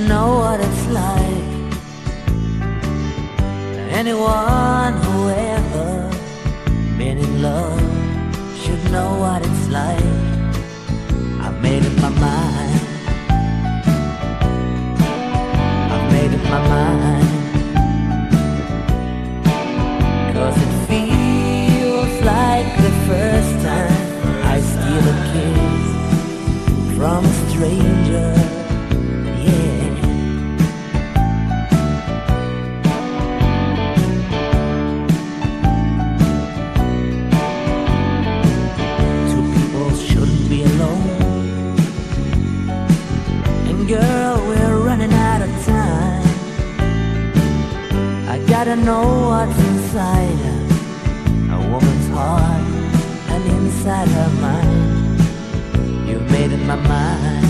know what it's like. Anyone who ever been in love should know what it's like. I've made up my mind. I've made up my mind. 'Cause it feels like the first time I steal a kiss from a stranger. Yeah. Two people shouldn't be alone. And girl, we're running out of time. I gotta know what's inside a woman's heart and inside her mind. You've made up my mind.